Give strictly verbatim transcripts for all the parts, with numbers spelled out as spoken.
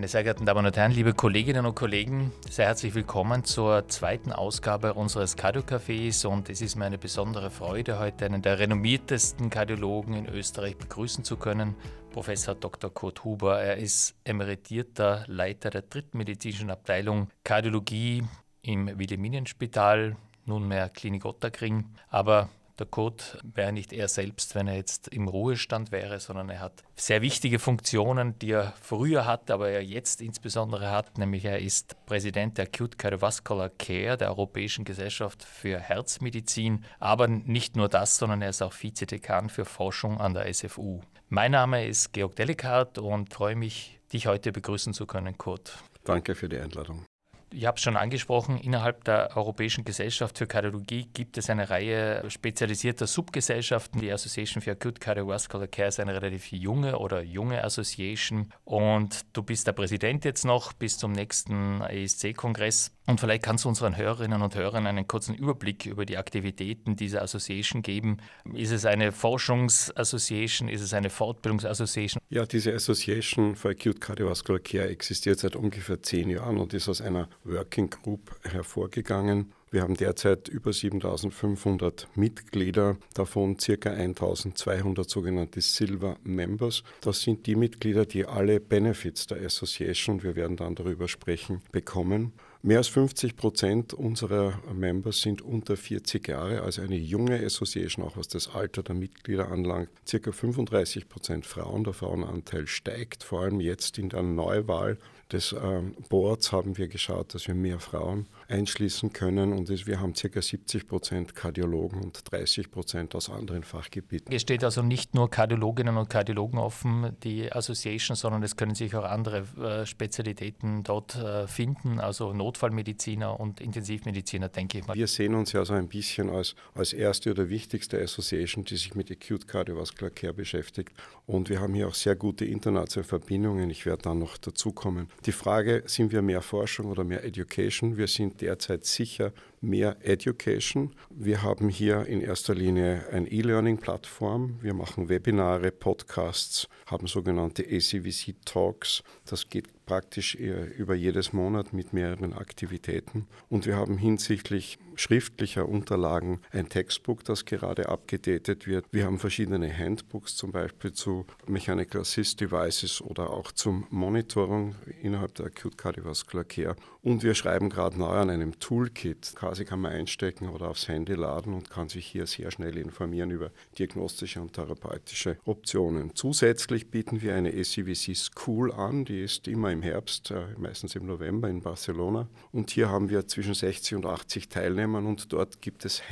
Meine sehr geehrten Damen und Herren, liebe Kolleginnen und Kollegen, sehr herzlich willkommen zur zweiten Ausgabe unseres Cardio-Cafés und es ist mir eine besondere Freude, heute einen der renommiertesten Kardiologen in Österreich begrüßen zu können, Professor Doktor Kurt Huber. Er ist emeritierter Leiter der dritten medizinischen Abteilung Kardiologie im Wilhelminenspital, nunmehr Klinik Ottakring, aber der Kurt wäre nicht er selbst, wenn er jetzt im Ruhestand wäre, sondern er hat sehr wichtige Funktionen, die er früher hatte, aber er jetzt insbesondere hat, nämlich er ist Präsident der Acute Cardiovascular Care der Europäischen Gesellschaft für Herzmedizin, aber nicht nur das, sondern er ist auch Vizedekan für Forschung an der S F U. Mein Name ist Georg Delikart und freue mich, dich heute begrüßen zu können, Kurt. Danke für die Einladung. Ich habe es schon angesprochen, innerhalb der Europäischen Gesellschaft für Kardiologie gibt es eine Reihe spezialisierter Subgesellschaften. Die Association for Acute Cardiovascular Care ist eine relativ junge oder junge Association und du bist der Präsident jetzt noch bis zum nächsten A E S C-Kongress. Und vielleicht kannst du unseren Hörerinnen und Hörern einen kurzen Überblick über die Aktivitäten dieser Association geben. Ist es eine Forschungsassociation? Ist es eine Fortbildungsassociation? Ja, diese Association for Acute Cardiovascular Care existiert seit ungefähr zehn Jahren und ist aus einer Working Group hervorgegangen. Wir haben derzeit über siebentausendfünfhundert Mitglieder, davon ca. eintausendzweihundert sogenannte Silver Members. Das sind die Mitglieder, die alle Benefits der Association, wir werden dann darüber sprechen, bekommen. Mehr als fünfzig Prozent unserer Members sind unter vierzig Jahre, also eine junge Association, auch was das Alter der Mitglieder anlangt. Circa fünfunddreißig Prozent Frauen, der Frauenanteil steigt, vor allem jetzt in der Neuwahl des ähm, Boards haben wir geschaut, dass wir mehr Frauen einschließen können und es, wir haben ca. siebzig Prozent Kardiologen und dreißig Prozent aus anderen Fachgebieten. Es steht also nicht nur Kardiologinnen und Kardiologen offen, die Association, sondern es können sich auch andere äh, Spezialitäten dort äh, finden, also Notfallmediziner und Intensivmediziner, denke ich mal. Wir sehen uns ja so ein bisschen als, als erste oder wichtigste Association, die sich mit Acute Cardiovascular Care beschäftigt und wir haben hier auch sehr gute internationale Verbindungen. Ich werde dann noch dazu kommen. Die Frage, sind wir mehr Forschung oder mehr Education? Wir sind derzeit sicher mehr Education. Wir haben hier in erster Linie eine E-Learning-Plattform. Wir machen Webinare, Podcasts, haben sogenannte A C V C-Talks. Das geht praktisch über jedes Monat mit mehreren Aktivitäten. Und wir haben hinsichtlich schriftlicher Unterlagen ein Textbook, das gerade abgedatet wird. Wir haben verschiedene Handbooks, zum Beispiel zu Mechanical Assist Devices oder auch zum Monitoring innerhalb der Acute Cardiovascular Care. Und wir schreiben gerade neu an einem Toolkit. Quasi kann man einstecken oder aufs Handy laden und kann sich hier sehr schnell informieren über diagnostische und therapeutische Optionen. Zusätzlich bieten wir eine A C V C School an, die ist immer im Herbst, meistens im November in Barcelona. Und hier haben wir zwischen sechzig und achtzig Teilnehmern und dort gibt es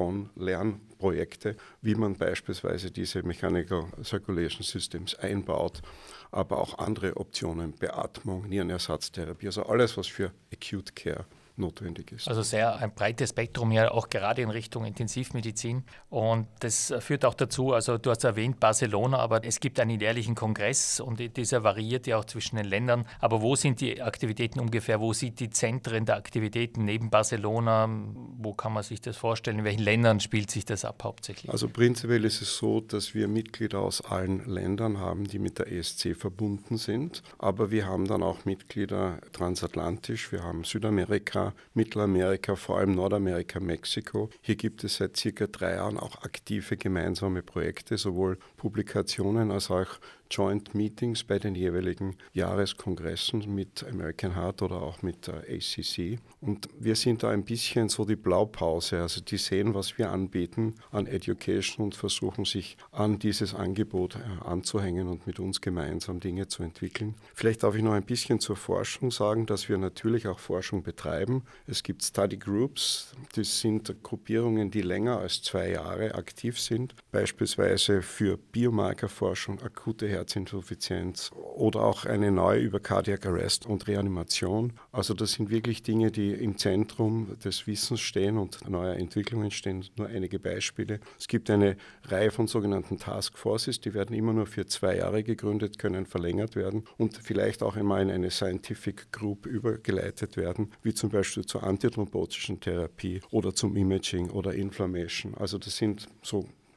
Hand-on-Lernprojekte, wie man beispielsweise diese Mechanical Circulation Systems einbaut, aber auch andere Optionen, Beatmung, Nierenersatztherapie, also alles, was für Acute Care notwendig ist. Also sehr ein breites Spektrum, ja auch gerade in Richtung Intensivmedizin und das führt auch dazu, also du hast erwähnt Barcelona, aber es gibt einen jährlichen Kongress und dieser variiert ja auch zwischen den Ländern, aber wo sind die Aktivitäten ungefähr, wo sind die Zentren der Aktivitäten neben Barcelona, wo kann man sich das vorstellen, in welchen Ländern spielt sich das ab hauptsächlich? Also prinzipiell ist es so, dass wir Mitglieder aus allen Ländern haben, die mit der A E S C verbunden sind, aber wir haben dann auch Mitglieder transatlantisch, wir haben Südamerika, Mittelamerika, vor allem Nordamerika, Mexiko. Hier gibt es seit circa drei Jahren auch aktive gemeinsame Projekte, sowohl Publikationen als auch Joint Meetings bei den jeweiligen Jahreskongressen mit American Heart oder auch mit der A C C. Und wir sind da ein bisschen so die Blaupause, also die sehen, was wir anbieten an Education und versuchen sich an dieses Angebot äh, anzuhängen und mit uns gemeinsam Dinge zu entwickeln. Vielleicht darf ich noch ein bisschen zur Forschung sagen, dass wir natürlich auch Forschung betreiben. Es gibt Study Groups, das sind Gruppierungen, die länger als zwei Jahre aktiv sind, beispielsweise für Biomarkerforschung, akute Herzinsuffizienz oder auch eine neue über Cardiac Arrest und Reanimation. Also das sind wirklich Dinge, die im Zentrum des Wissens stehen und neuer Entwicklungen stehen. Nur einige Beispiele. Es gibt eine Reihe von sogenannten Task Forces, die werden immer nur für zwei Jahre gegründet, können verlängert werden und vielleicht auch einmal in eine Scientific Group übergeleitet werden, wie zum Beispiel zur antithrombotischen Therapie oder zum Imaging oder Inflammation. Also das sind so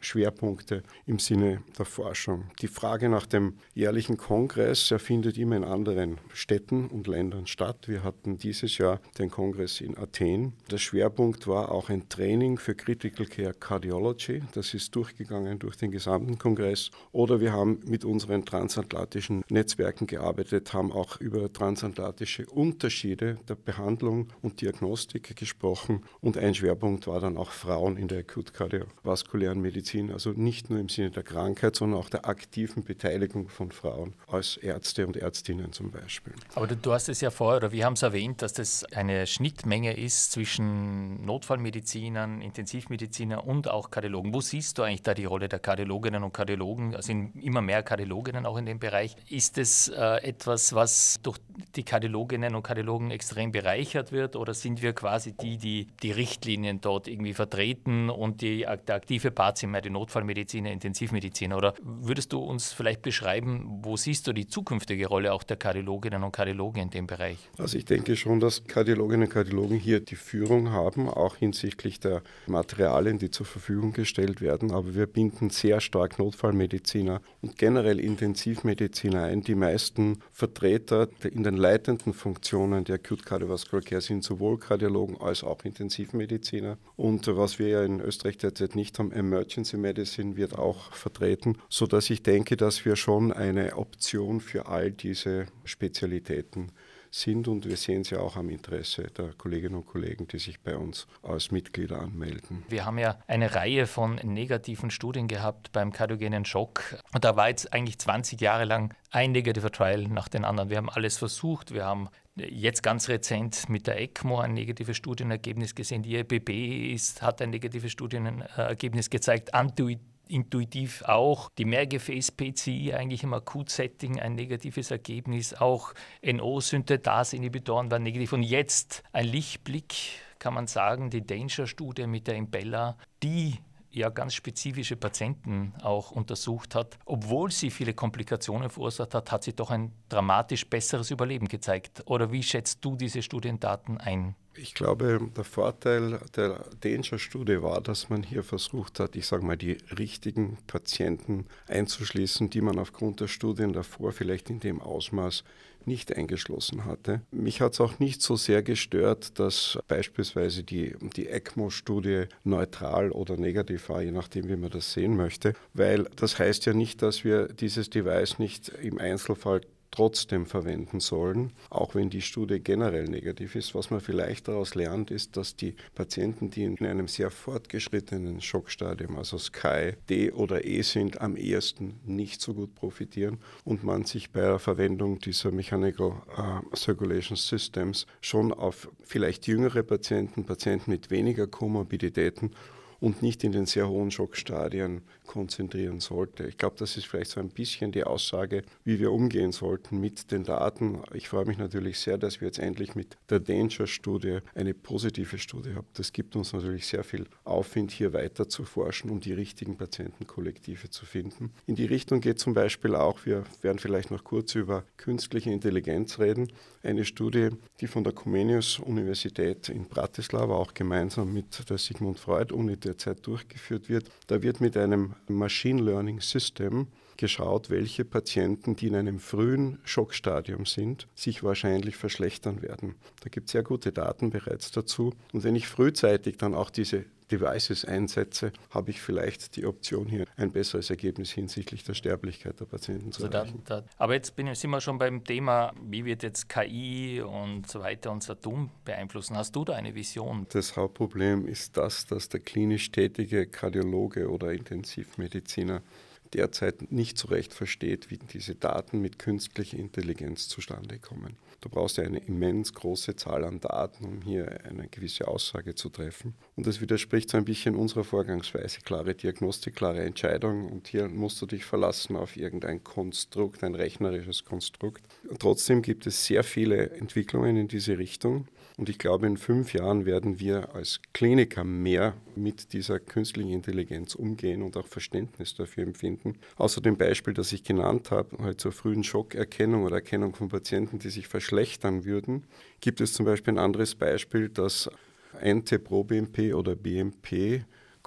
Schwerpunkte im Sinne der Forschung. Die Frage nach dem jährlichen Kongress, er findet immer in anderen Städten und Ländern statt. Wir hatten dieses Jahr den Kongress in Athen. Der Schwerpunkt war auch ein Training für Critical Care Cardiology. Das ist durchgegangen durch den gesamten Kongress. Oder wir haben mit unseren transatlantischen Netzwerken gearbeitet, haben auch über transatlantische Unterschiede der Behandlung und Diagnostik gesprochen. Und ein Schwerpunkt war dann auch Frauen in der Acute Kardiovaskulären Medizin, also nicht nur im Sinne der Krankheit, sondern auch der aktiven Beteiligung von Frauen als Ärzte und Ärztinnen zum Beispiel. Aber du, du hast es ja vorher, oder wir haben es erwähnt, dass das eine Schnittmenge ist zwischen Notfallmedizinern, Intensivmedizinern und auch Kardiologen. Wo siehst du eigentlich da die Rolle der Kardiologinnen und Kardiologen? Es sind immer mehr Kardiologinnen auch in dem Bereich. Ist es äh, etwas, was durch die Kardiologinnen und Kardiologen extrem bereichert wird, oder sind wir quasi die, die die Richtlinien dort irgendwie vertreten und die, der aktive Part sind mehr die Notfallmediziner, Intensivmediziner? Oder würdest du uns vielleicht beschreiben, wo siehst du die zukünftige Rolle auch der Kardiologinnen und Kardiologen in dem Bereich? Also ich denke schon, dass Kardiologinnen und Kardiologen hier die Führung haben, auch hinsichtlich der Materialien, die zur Verfügung gestellt werden. Aber wir binden sehr stark Notfallmediziner und generell Intensivmediziner ein. Die meisten Vertreter in den leitenden Funktionen der Acute Cardiovascular Care sind sowohl Kardiologen als auch Intensivmediziner. Und was wir ja in Österreich derzeit nicht haben, Emergency Medicine wird auch vertreten, sodass ich denke, dass wir schon eine Option für all diese Spezialitäten sind, und wir sehen es ja auch am Interesse der Kolleginnen und Kollegen, die sich bei uns als Mitglieder anmelden. Wir haben ja eine Reihe von negativen Studien gehabt beim kardiogenen Schock, und da war jetzt eigentlich zwanzig Jahre lang ein negativer Trial nach den anderen. Wir haben alles versucht, wir haben jetzt ganz rezent mit der ECMO ein negatives Studienergebnis gesehen, die E B B ist, hat ein negatives Studienergebnis gezeigt, Antuit intuitiv auch. Die Mehrgefäß-P C I eigentlich im Akutsetting ein negatives Ergebnis. Auch N O-Synthetase-Inhibitoren waren negativ. Und jetzt ein Lichtblick, kann man sagen, die Danger-Studie mit der Impella, die ja ganz spezifische Patienten auch untersucht hat. Obwohl sie viele Komplikationen verursacht hat, hat sie doch ein dramatisch besseres Überleben gezeigt. Oder wie schätzt du diese Studiendaten ein? Ich glaube, der Vorteil der Danger-Studie war, dass man hier versucht hat, ich sage mal, die richtigen Patienten einzuschließen, die man aufgrund der Studien davor vielleicht in dem Ausmaß nicht eingeschlossen hatte. Mich hat es auch nicht so sehr gestört, dass beispielsweise die, die ECMO-Studie neutral oder negativ war, je nachdem, wie man das sehen möchte, weil das heißt ja nicht, dass wir dieses Device nicht im Einzelfall trotzdem verwenden sollen, auch wenn die Studie generell negativ ist. Was man vielleicht daraus lernt, ist, dass die Patienten, die in einem sehr fortgeschrittenen Schockstadium, also S C I, D oder E sind, am ehesten nicht so gut profitieren und man sich bei der Verwendung dieser Mechanical uh, Circulation Systems schon auf vielleicht jüngere Patienten, Patienten mit weniger Komorbiditäten und nicht in den sehr hohen Schockstadien konzentrieren sollte. Ich glaube, das ist vielleicht so ein bisschen die Aussage, wie wir umgehen sollten mit den Daten. Ich freue mich natürlich sehr, dass wir jetzt endlich mit der Danger-Studie eine positive Studie haben. Das gibt uns natürlich sehr viel Aufwind, hier weiter zu forschen, um die richtigen Patientenkollektive zu finden. In die Richtung geht zum Beispiel auch, wir werden vielleicht noch kurz über künstliche Intelligenz reden, eine Studie, die von der Comenius-Universität in Bratislava auch gemeinsam mit der Sigmund Freud-Uni derzeit durchgeführt wird. Da wird mit einem Machine Learning System geschaut, welche Patienten, die in einem frühen Schockstadium sind, sich wahrscheinlich verschlechtern werden. Da gibt es sehr gute Daten bereits dazu. Und wenn ich frühzeitig dann auch diese Devices einsetze, habe ich vielleicht die Option, hier ein besseres Ergebnis hinsichtlich der Sterblichkeit der Patienten zu also erreichen. Da, da, aber jetzt bin, sind wir schon beim Thema, wie wird jetzt K I und so weiter unser Tun beeinflussen. Hast du da eine Vision? Das Hauptproblem ist das, dass der klinisch tätige Kardiologe oder Intensivmediziner derzeit nicht so recht versteht, wie diese Daten mit künstlicher Intelligenz zustande kommen. Du brauchst ja eine immens große Zahl an Daten, um hier eine gewisse Aussage zu treffen. Und das widerspricht so ein bisschen unserer Vorgangsweise. Klare Diagnostik, klare Entscheidung. Und hier musst du dich verlassen auf irgendein Konstrukt, ein rechnerisches Konstrukt. Und trotzdem gibt es sehr viele Entwicklungen in diese Richtung. Und ich glaube, in fünf Jahren werden wir als Kliniker mehr mit dieser künstlichen Intelligenz umgehen und auch Verständnis dafür empfinden. Außer dem Beispiel, das ich genannt habe, halt zur frühen Schockerkennung oder Erkennung von Patienten, die sich verschlechtern würden, gibt es zum Beispiel ein anderes Beispiel, dass N T-proBNP oder B M P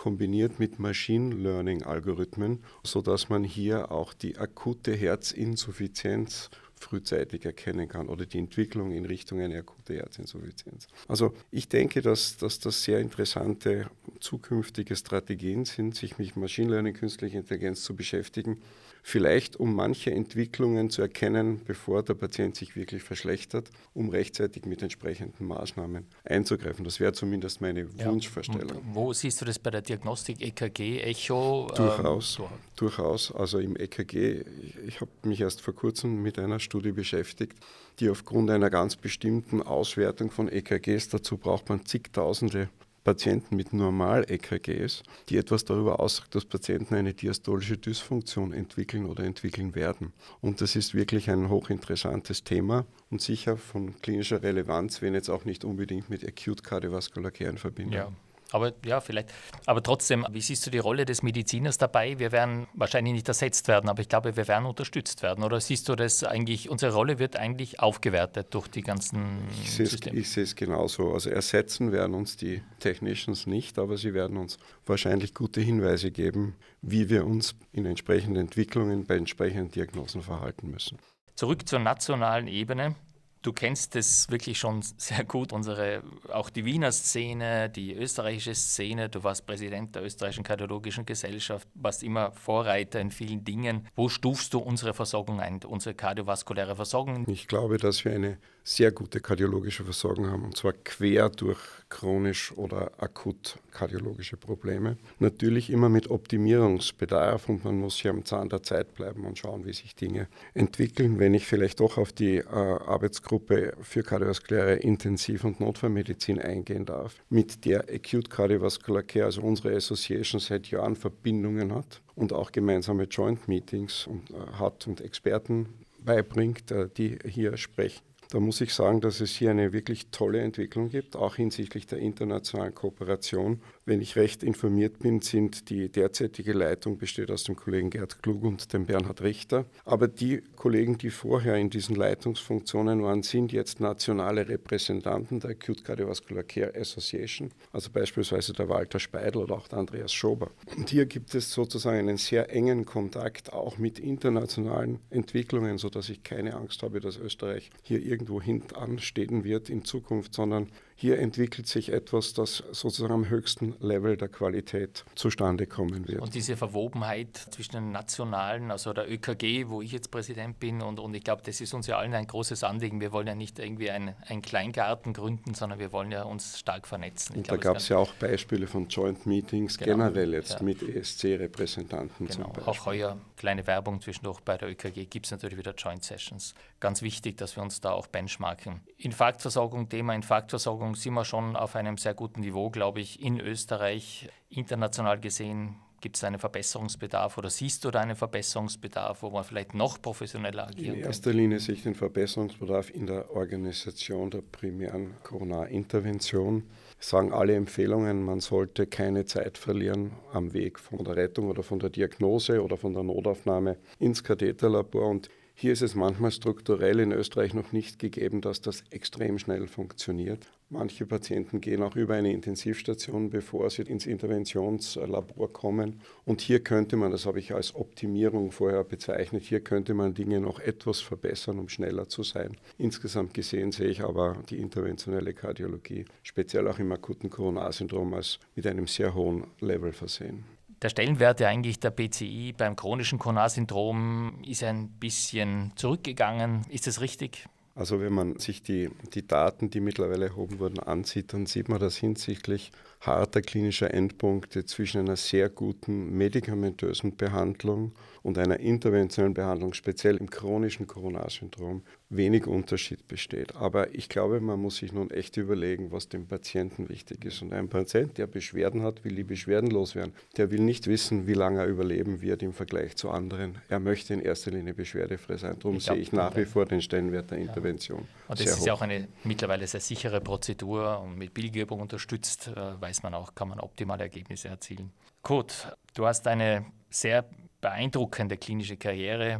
kombiniert mit Machine Learning-Algorithmen, sodass man hier auch die akute Herzinsuffizienz frühzeitig erkennen kann oder die Entwicklung in Richtung eine akute Herzinsuffizienz. Also ich denke, dass, dass das sehr interessante zukünftige Strategien sind, sich mit Machine Learning, künstlicher Intelligenz zu beschäftigen. Vielleicht um manche Entwicklungen zu erkennen, bevor der Patient sich wirklich verschlechtert, um rechtzeitig mit entsprechenden Maßnahmen einzugreifen. Das wäre zumindest meine ja. Wunschvorstellung. Und wo siehst du das bei der Diagnostik, E K G, Echo? Durchaus, Ähm, durchaus. Also im E K G, ich, ich habe mich erst vor kurzem mit einer Studie beschäftigt, die aufgrund einer ganz bestimmten Auswertung von E K Gs, dazu braucht man zigtausende Patienten mit Normal-E K Gs, die etwas darüber aussagt, dass Patienten eine diastolische Dysfunktion entwickeln oder entwickeln werden. Und das ist wirklich ein hochinteressantes Thema und sicher von klinischer Relevanz, wenn jetzt auch nicht unbedingt mit Acute Cardiovascular Care in Verbindung. Ja. Aber ja, vielleicht. Aber trotzdem, wie siehst du die Rolle des Mediziners dabei? Wir werden wahrscheinlich nicht ersetzt werden, aber ich glaube, wir werden unterstützt werden. Oder siehst du das eigentlich, unsere Rolle wird eigentlich aufgewertet durch die ganzen ich Systeme? Ich sehe es genauso. Also ersetzen werden uns die Technicians nicht, aber sie werden uns wahrscheinlich gute Hinweise geben, wie wir uns in entsprechenden Entwicklungen bei entsprechenden Diagnosen verhalten müssen. Zurück zur nationalen Ebene. Du kennst es wirklich schon sehr gut, unsere, auch die Wiener Szene, die österreichische Szene. Du warst Präsident der österreichischen Kardiologischen Gesellschaft, warst immer Vorreiter in vielen Dingen. Wo stufst du unsere Versorgung ein, unsere kardiovaskuläre Versorgung? Ich glaube, dass wir eine sehr gute kardiologische Versorgung haben, und zwar quer durch chronisch oder akut kardiologische Probleme. Natürlich immer mit Optimierungsbedarf und man muss hier am Zahn der Zeit bleiben und schauen, wie sich Dinge entwickeln. Wenn ich vielleicht doch auf die äh, Arbeitsgruppe für kardiovaskuläre Intensiv- und Notfallmedizin eingehen darf, mit der Acute Cardiovascular Care, also unsere Association, seit Jahren Verbindungen hat und auch gemeinsame Joint Meetings und, äh, hat und Experten beibringt, äh, die hier sprechen. Da muss ich sagen, dass es hier eine wirklich tolle Entwicklung gibt, auch hinsichtlich der internationalen Kooperation. Wenn ich recht informiert bin, sind die derzeitige Leitung besteht aus dem Kollegen Gerd Klug und dem Bernhard Richter. Aber die Kollegen, die vorher in diesen Leitungsfunktionen waren, sind jetzt nationale Repräsentanten der Acute Cardiovascular Care Association, also beispielsweise der Walter Speidel oder auch der Andreas Schober. Und hier gibt es sozusagen einen sehr engen Kontakt auch mit internationalen Entwicklungen, sodass ich keine Angst habe, dass Österreich hier irgendwo hintanstehen wird in Zukunft, sondern hier entwickelt sich etwas, das sozusagen am höchsten Level der Qualität zustande kommen wird. Und diese Verwobenheit zwischen den nationalen, also der Ö K G, wo ich jetzt Präsident bin, und, und ich glaube, das ist uns ja allen ein großes Anliegen. Wir wollen ja nicht irgendwie einen, einen Kleingarten gründen, sondern wir wollen ja uns stark vernetzen. Ich und glaube, da gab es ja auch Beispiele von Joint Meetings, genau, generell jetzt ja. mit E S C-Repräsentanten genau. zum Beispiel. Auch heuer, kleine Werbung zwischendurch, bei der Ö K G gibt es natürlich wieder Joint Sessions. Ganz wichtig, dass wir uns da auch benchmarken. Infarktversorgung, Thema Infarktversorgung, sind wir schon auf einem sehr guten Niveau, glaube ich, in Österreich. International gesehen gibt es einen Verbesserungsbedarf oder siehst du da einen Verbesserungsbedarf, wo man vielleicht noch professioneller agieren kann? In erster Linie sehe ich den Verbesserungsbedarf in der Organisation der primären Coronarintervention. Es sagen alle Empfehlungen, man sollte keine Zeit verlieren am Weg von der Rettung oder von der Diagnose oder von der Notaufnahme ins Katheterlabor. Und hier ist es manchmal strukturell in Österreich noch nicht gegeben, dass das extrem schnell funktioniert. Manche Patienten gehen auch über eine Intensivstation, bevor sie ins Interventionslabor kommen. Und hier könnte man, das habe ich als Optimierung vorher bezeichnet, hier könnte man Dinge noch etwas verbessern, um schneller zu sein. Insgesamt gesehen sehe ich aber die interventionelle Kardiologie, speziell auch im akuten Coronarsyndrom, als mit einem sehr hohen Level versehen. Der Stellenwert ja eigentlich der P C I beim chronischen Coronarsyndrom ist ein bisschen zurückgegangen. Ist das richtig? Also wenn man sich die, die Daten, die mittlerweile erhoben wurden, ansieht, dann sieht man, dass hinsichtlich harter klinischer Endpunkte zwischen einer sehr guten medikamentösen Behandlung und einer interventionellen Behandlung, speziell im chronischen Coronarsyndrom, wenig Unterschied besteht. Aber ich glaube, man muss sich nun echt überlegen, was dem Patienten wichtig ist. Und ein Patient, der Beschwerden hat, will die Beschwerden loswerden. Der will nicht wissen, wie lange er überleben wird im Vergleich zu anderen. Er möchte in erster Linie beschwerdefrei sein. Darum sehe ich nach wie vor den Stellenwert der Intervention. Ja. Und das ist ja auch eine mittlerweile sehr sichere Prozedur und mit Bildgebung unterstützt, äh, weiß man auch, kann man optimale Ergebnisse erzielen. Gut, du hast eine sehr beeindruckende klinische Karriere.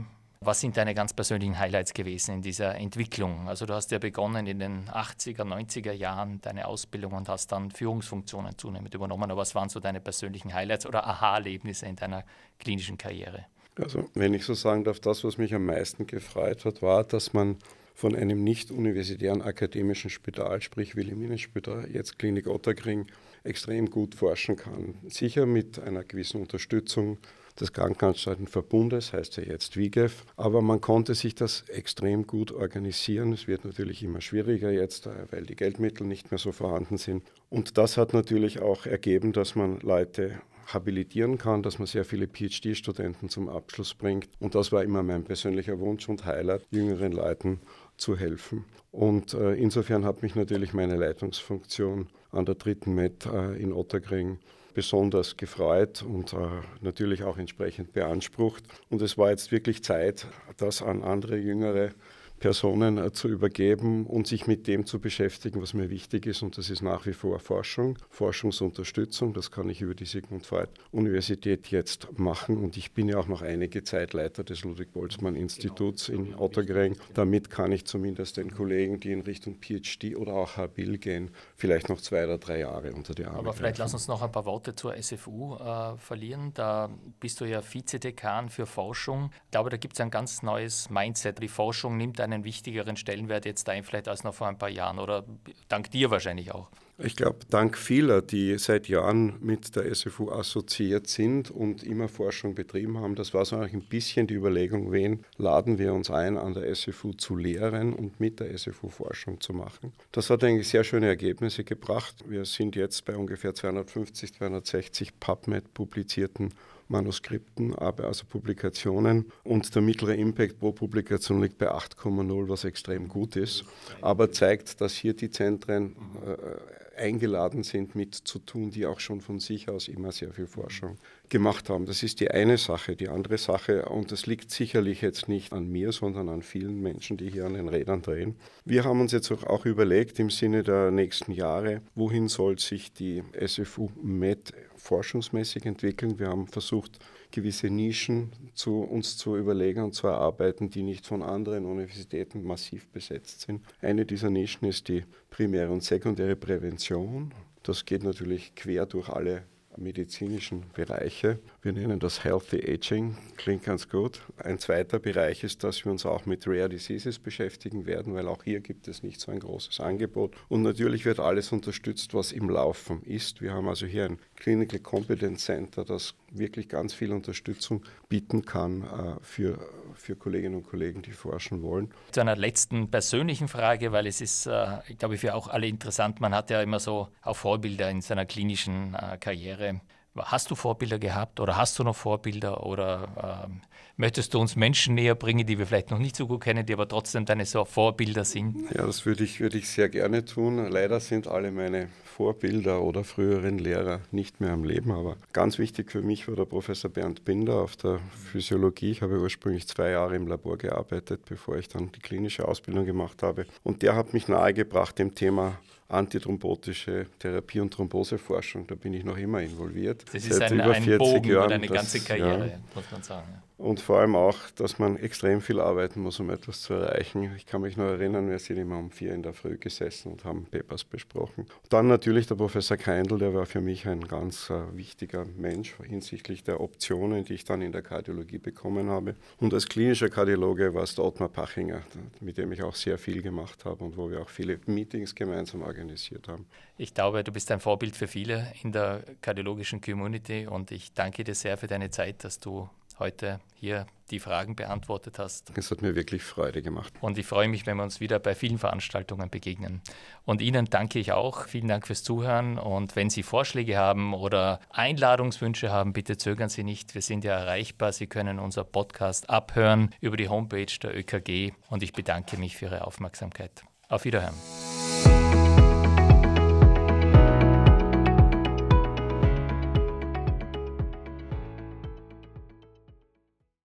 Was sind deine ganz persönlichen Highlights gewesen in dieser Entwicklung? Also du hast ja begonnen in den achtziger, neunziger Jahren deine Ausbildung und hast dann Führungsfunktionen zunehmend übernommen. Aber was waren so deine persönlichen Highlights oder Aha-Erlebnisse in deiner klinischen Karriere? Also wenn ich so sagen darf, das, was mich am meisten gefreut hat, war, dass man von einem nicht-universitären akademischen Spital, sprich Wilhelminenspital, jetzt Klinik Ottakring, extrem gut forschen kann. Sicher mit einer gewissen Unterstützung des Krankenanstaltenverbundes, heißt ja jetzt W I G E F, aber man konnte sich das extrem gut organisieren. Es wird natürlich immer schwieriger jetzt, weil die Geldmittel nicht mehr so vorhanden sind. Und das hat natürlich auch ergeben, dass man Leute habilitieren kann, dass man sehr viele P H D-Studenten zum Abschluss bringt. Und das war immer mein persönlicher Wunsch und Highlight, jüngeren Leuten zu helfen. Und äh, insofern hat mich natürlich meine Leitungsfunktion an der dritten Med äh, in Ottakring besonders gefreut und äh, natürlich auch entsprechend beansprucht. Und es war jetzt wirklich Zeit, das an andere jüngere Personen äh, zu übergeben und sich mit dem zu beschäftigen, was mir wichtig ist. Und das ist nach wie vor Forschung, Forschungsunterstützung. Das kann ich über die Sigmund Freud Universität jetzt machen. Und ich bin ja auch noch einige Zeit Leiter des Ludwig-Boltzmann-Instituts in Ottakring. Damit kann ich zumindest den Kollegen, die in Richtung P H D oder auch Habil gehen, vielleicht noch zwei oder drei Jahre unter die Arme Aber vielleicht greifen. lass uns noch ein paar Worte zur S F U äh, verlieren. Da bist du ja Vizedekan für Forschung. Ich glaube, da gibt es ein ganz neues Mindset. Die Forschung nimmt einen wichtigeren Stellenwert jetzt ein, vielleicht als noch vor ein paar Jahren oder dank dir wahrscheinlich auch. Ich glaube, dank vieler, die seit Jahren mit der S F U assoziiert sind und immer Forschung betrieben haben, das war so eigentlich ein bisschen die Überlegung, wen laden wir uns ein, an der S F U zu lehren und mit der S F U Forschung zu machen. Das hat eigentlich sehr schöne Ergebnisse gebracht. Wir sind jetzt bei ungefähr zweihundertfünfzig, zweihundertsechzig PubMed publizierten Manuskripten, also Publikationen. Und der mittlere Impact pro Publikation liegt bei acht Komma null, was extrem gut ist, aber zeigt, dass hier die Zentren äh, eingeladen sind, mitzutun, die auch schon von sich aus immer sehr viel Forschung gemacht haben. Das ist die eine Sache. Die andere Sache, und das liegt sicherlich jetzt nicht an mir, sondern an vielen Menschen, die hier an den Rädern drehen. Wir haben uns jetzt auch überlegt, im Sinne der nächsten Jahre, wohin soll sich die S F U Med forschungsmäßig entwickeln. Wir haben versucht, gewisse Nischen zu uns zu überlegen und zu erarbeiten, die nicht von anderen Universitäten massiv besetzt sind. Eine dieser Nischen ist die primäre und sekundäre Prävention. Das geht natürlich quer durch alle medizinischen Bereiche. Wir nennen das Healthy Aging, klingt ganz gut. Ein zweiter Bereich ist, dass wir uns auch mit Rare Diseases beschäftigen werden, weil auch hier gibt es nicht so ein großes Angebot. Und natürlich wird alles unterstützt, was im Laufen ist. Wir haben also hier ein Clinical Competence Center, das wirklich ganz viel Unterstützung bieten kann äh, für, für Kolleginnen und Kollegen, die forschen wollen. Zu einer letzten persönlichen Frage, weil es ist, äh, ich glaube, für auch alle interessant. Man hat ja immer so auch Vorbilder in seiner klinischen äh, Karriere. Hast du Vorbilder gehabt oder hast du noch Vorbilder oder ähm, möchtest du uns Menschen näher bringen, die wir vielleicht noch nicht so gut kennen, die aber trotzdem deine so Vorbilder sind? Ja, das würde ich, würde ich sehr gerne tun. Leider sind alle meine Vorbilder oder früheren Lehrer nicht mehr am Leben, aber ganz wichtig für mich war der Professor Bernd Binder auf der Physiologie. Ich habe ursprünglich zwei Jahre im Labor gearbeitet, bevor ich dann die klinische Ausbildung gemacht habe. Und der hat mich nahegebracht dem Thema antithrombotische Therapie und Thromboseforschung. Da bin ich noch immer involviert. Das ist ein, ein Bogen über deine ganze Karriere, ja. muss man sagen. Ja. Und vor allem auch, dass man extrem viel arbeiten muss, um etwas zu erreichen. Ich kann mich noch erinnern, wir sind immer um vier in der Früh gesessen und haben Papers besprochen. Dann natürlich der Professor Keindl, der war für mich ein ganz äh, wichtiger Mensch hinsichtlich der Optionen, die ich dann in der Kardiologie bekommen habe. Und als klinischer Kardiologe war es der Ottmar Pachinger, mit dem ich auch sehr viel gemacht habe und wo wir auch viele Meetings gemeinsam organisiert haben. Ich glaube, du bist ein Vorbild für viele in der kardiologischen Community und ich danke dir sehr für deine Zeit, dass du heute hier die Fragen beantwortet hast. Es hat mir wirklich Freude gemacht. Und ich freue mich, wenn wir uns wieder bei vielen Veranstaltungen begegnen. Und Ihnen danke ich auch. Vielen Dank fürs Zuhören. Und wenn Sie Vorschläge haben oder Einladungswünsche haben, bitte zögern Sie nicht. Wir sind ja erreichbar. Sie können unser Podcast abhören über die Homepage der Ö K G. Und ich bedanke mich für Ihre Aufmerksamkeit. Auf Wiederhören.